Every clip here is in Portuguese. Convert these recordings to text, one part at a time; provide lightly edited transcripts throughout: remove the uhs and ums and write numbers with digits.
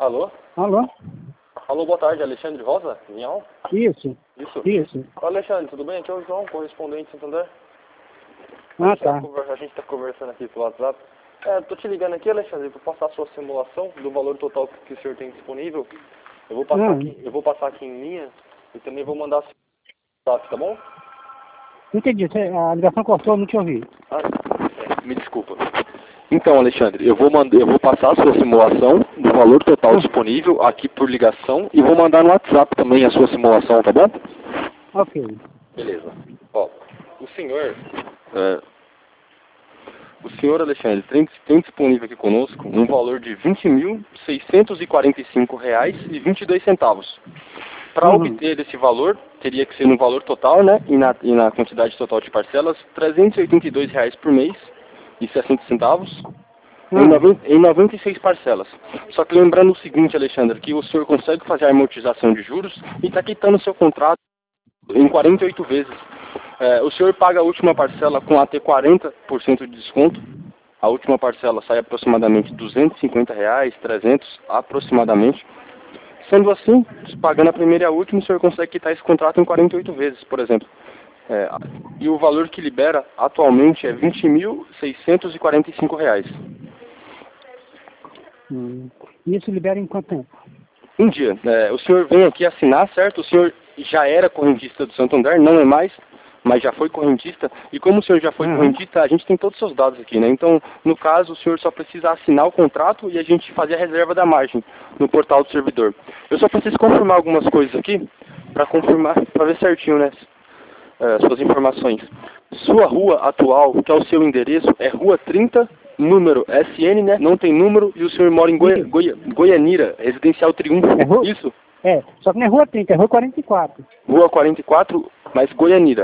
Alô? Alô? Alô, boa tarde, Alexandre Rosa, Vinhal? Isso. Isso. Isso. Ô, Alexandre, tudo bem? Aqui é o João, correspondente de Santander. Ah, tá. A gente tá conversando aqui pelo WhatsApp. Tô te ligando aqui, Alexandre, para passar a sua simulação do valor total que o senhor tem disponível. Eu vou passar aqui em linha e também vou mandar WhatsApp, tá bom? Não entendi. A ligação cortou, não te ouvi. Me desculpa. Então, Alexandre, eu vou passar a sua simulação do valor total disponível aqui por ligação e vou mandar no WhatsApp também a sua simulação, tá bom? Ok. Beleza. Ó, o senhor Alexandre tem disponível aqui conosco um valor de R$ 20.645,22. Para obter esse valor, teria que ser no valor total, né? E na quantidade total de parcelas, R$ 382 por mês e 60 centavos. Em 96 parcelas. Só que lembrando o seguinte, Alexandre, que o senhor consegue fazer a amortização de juros e está quitando seu contrato em 48 vezes. O senhor paga a última parcela com até 40% de desconto. A última parcela sai aproximadamente R$ 250, 300 aproximadamente. Sendo assim, pagando a primeira e a última, o senhor consegue quitar esse contrato em 48 vezes, por exemplo. E o valor que libera atualmente é R$ 20.645. Isso libera em quanto tempo? Um dia. O senhor vem aqui assinar, certo? O senhor já era correntista do Santander, não é mais, mas já foi correntista. E como o senhor já foi correntista, a gente tem todos os seus dados aqui, né? Então, no caso, o senhor só precisa assinar o contrato e a gente fazer a reserva da margem no portal do servidor. Eu só preciso confirmar algumas coisas aqui, para ver certinho, né? Suas informações. Sua rua atual, que é o seu endereço, é Rua 30, número SN, né? Não tem número, e o senhor mora em Goianira, Residencial Triunfo. Isso? Só que não é Rua 30, é Rua 44. Rua 44, mas Goianira.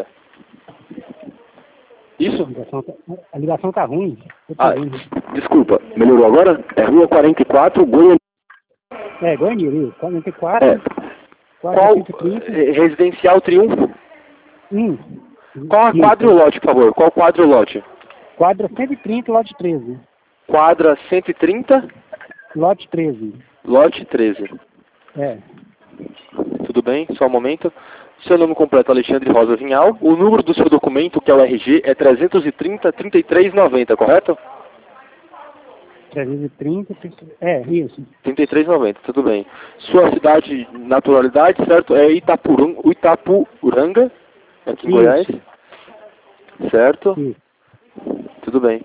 Isso? A ligação tá ruim. Desculpa, melhorou agora? É Rua 44, Goianira. Goianira, isso. 44. Qual? Residencial Triunfo? Qual a quadrilote, por favor? Qual quadrilote? Quadra 130, lote 13. Quadra 130? Lote 13. Lote 13. Tudo bem? Só um momento. Seu nome completo é Alexandre Rosa Vinhal. O número do seu documento, que é o RG, é 330-3390, correto? 330, isso. 3390, tudo bem. Sua cidade, naturalidade, certo? É Itapuranga, aqui em Goiás. Certo? Isso. Tudo bem.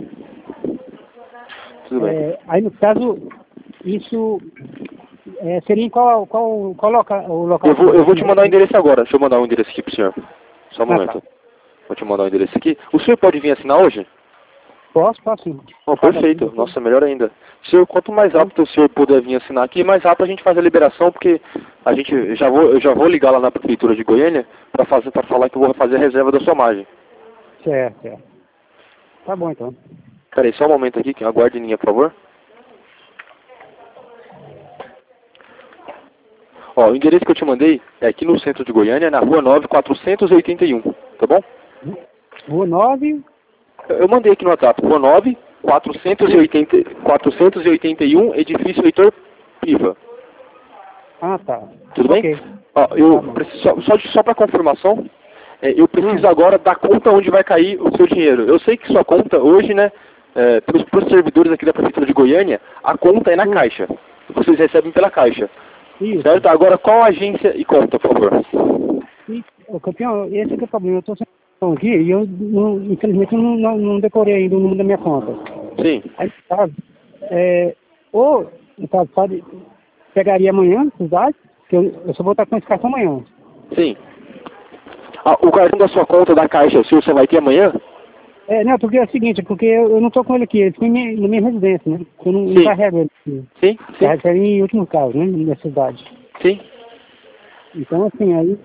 Aí, no caso, isso seria em qual local? Eu vou te mandar o endereço agora. Deixa eu mandar o endereço aqui pro senhor. Só um momento. Tá. Vou te mandar o endereço aqui. O senhor pode vir assinar hoje? Posso sim. Perfeito. Nossa, melhor ainda. Senhor, quanto mais rápido o senhor puder vir assinar aqui, mais rápido a gente faz a liberação, porque eu já vou ligar lá na Prefeitura de Goiânia para falar que eu vou fazer a reserva da sua margem. Certo. Tá bom, então. Peraí, só um momento aqui, aguarde em linha, por favor. O endereço que eu te mandei é aqui no centro de Goiânia, na Rua 9, 481, tá bom? Rua 9? Eu mandei aqui no WhatsApp, Rua 9, 481, edifício Heitor Piva. Tá. Tudo bem? Eu preciso, só para confirmação, eu preciso agora da conta onde vai cair o seu dinheiro. Eu sei que sua conta hoje, né, para os servidores aqui da Prefeitura de Goiânia, a conta é na Caixa. Vocês recebem pela Caixa. Isso. Certo? Agora, qual agência e conta, por favor? Campeão, esse é o problema. Eu estou sem aqui e eu, infelizmente, não decorei ainda o número da minha conta. Sim. Aí, ou, no caso, pegaria amanhã, na cidade, que eu só vou estar com esse cartão amanhã. Sim. O cartão da sua conta da Caixa, o senhor só vai ter amanhã? Não, porque é o seguinte, porque eu não estou com ele aqui, ele fica na minha residência, né? Eu não carrego ele aqui. Sim. Carrego ele em último caso, né? Na cidade. Sim. Então, assim, aí...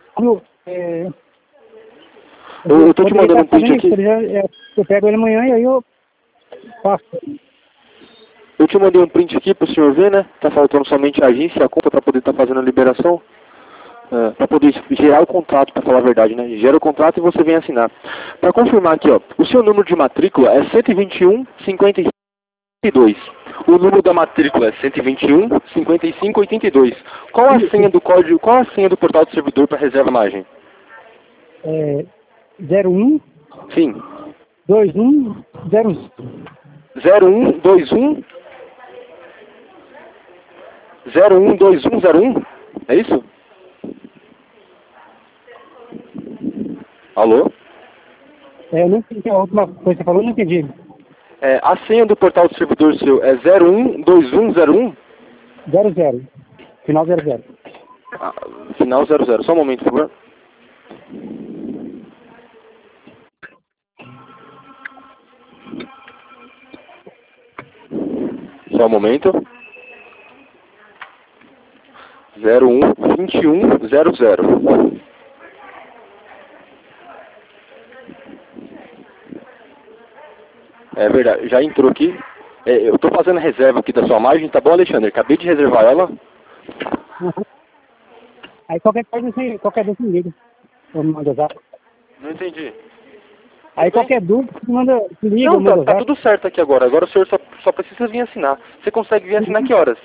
Eu tô te mandando um print aqui. Eu pego ele amanhã e aí eu faço. Eu te mandei um print aqui pro senhor ver, né? Tá faltando somente a agência e a conta para poder estar fazendo a liberação. Para poder gerar o contrato, para falar a verdade, né? Gera o contrato e você vem assinar. Para confirmar aqui, o seu número de matrícula é 121 55. 82. O número da matrícula é 121 55 82. Qual a senha do código, qual a senha do portal do servidor para reserva à margem? 01 Sim. 21 0. 0121 012101? É isso? Alô? Eu não entendi a última coisa que você falou, não entendi. A senha do portal do servidor seu é 012101? 00. Final 00. Final 00. Só um momento, por favor. Só um momento. 012100. É verdade, já entrou aqui. Eu estou fazendo a reserva aqui da sua margem, tá bom, Alexandre? Acabei de reservar ela. Uhum. Aí qualquer coisa, qualquer dúvida, me liga. Eu mando zap. Não entendi. Aí qualquer dúvida, você manda, se liga, Não, manda tá zap. tudo certo aqui agora. Agora o senhor só precisa vir assinar. Você consegue vir assinar que horas?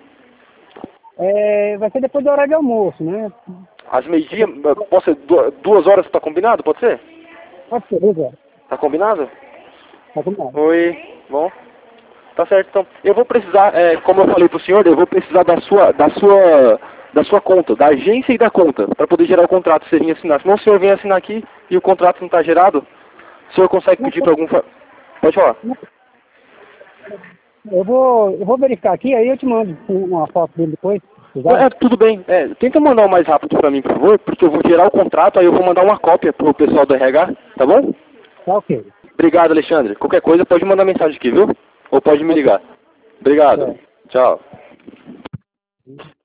Vai ser depois do horário de almoço, né? Às meio-dia? Posso ser 2 horas, tá combinado? Pode ser? Pode ser, 2 horas. Tá combinado? Tá combinado. Oi, bom. Tá certo, então. Eu vou precisar, como eu falei pro senhor, eu vou precisar da sua conta, da agência e da conta, para poder gerar o contrato, se você vir assinar. Senão o senhor vem assinar aqui e o contrato não está gerado, o senhor consegue pedir para algum... Pode falar. Eu vou verificar aqui, aí eu te mando uma foto dele depois. Tudo bem. Tenta mandar o mais rápido para mim, por favor, porque eu vou gerar o contrato, aí eu vou mandar uma cópia pro pessoal do RH, tá bom? Tá ok. Obrigado, Alexandre. Qualquer coisa pode mandar mensagem aqui, viu? Ou pode me ligar. Obrigado. Tchau.